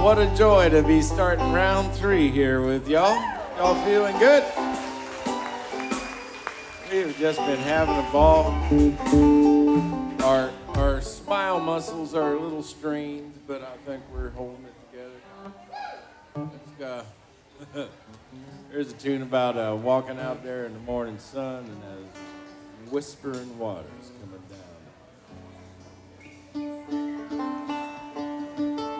What a joy to be starting round 3 here with y'all. Y'all feeling good? We've just been having a ball. Our smile muscles are a little strained, but I think we're holding it together. There's a tune about walking out there in the morning sun and as whispering waters coming down.